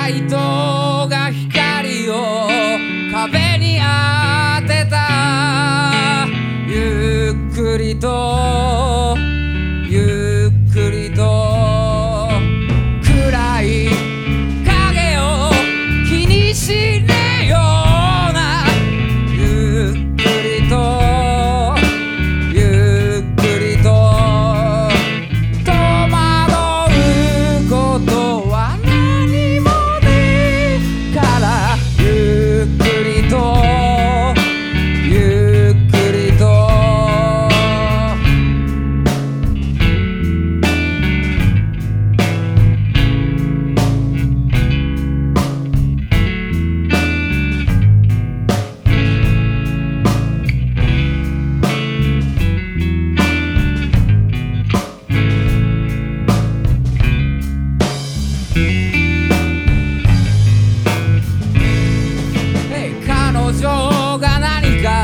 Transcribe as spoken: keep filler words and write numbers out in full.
ライトが光を壁に当てた。ゆっくりとゆっくりと暗い影を気にしねえような。ゆっくりとゆっくりと戸惑うことは何もねえから。ゆっくりとゆっくりと彼女が何か